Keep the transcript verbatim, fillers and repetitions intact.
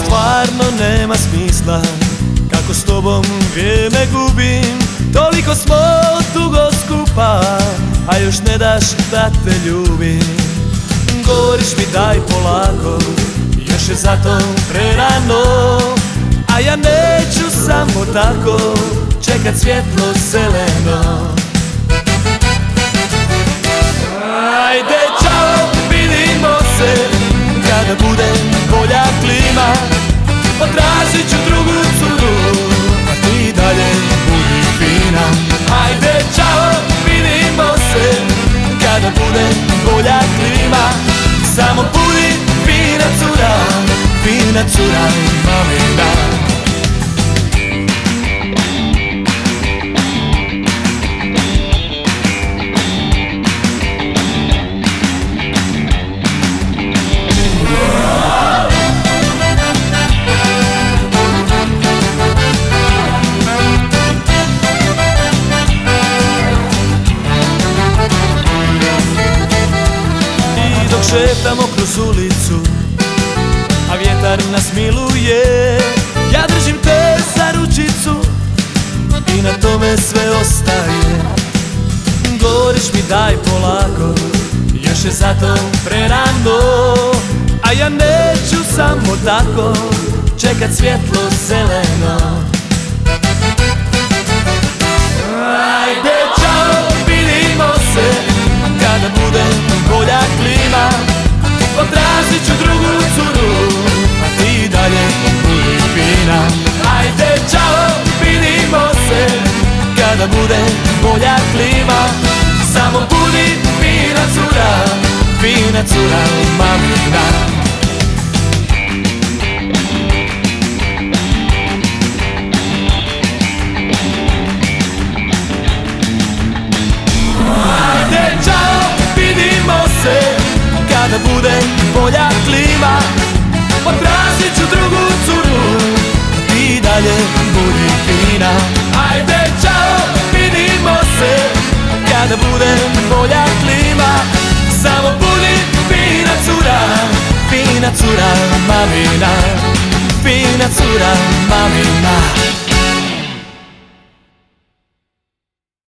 Stvarno nema smisla kako s tobom vrijeme gubim. Toliko smo dugo skupa, a još ne daš da te ljubim. Govoriš mi daj polako, još je zato prerano, a ja neću samo tako čekat svjetlo zeleno. Ajde čao, vidimo se kada bude bolja klima. Potražit ću drugu curu, a ti dalje budi fina. Ajde čao, vidimo se kada bude bolja klima. Samo budi fina cura, fina cura mamina. Šetamo kroz ulicu, a vjetar nas miluje. Ja držim te za ručicu i na tome sve ostaje. Govoriš mi daj polako, još je zato prerano, a ja neću samo tako čekat svjetlo zeleno. Ajde čao, vidimo se kada bude bolja klima. Potražit ću drugu curu, a ti dalje budi fina. Ajde čao, vidimo se kada bude bolja klima. Samo budi fina cura, fina cura mamina. Kada bude bolja klima, potražit ću drugu curu, ti dalje budi fina. Ajde čao, vidimo se kada bude bolja klima. Samo budi fina cura, fina cura mamina, fina cura mamina.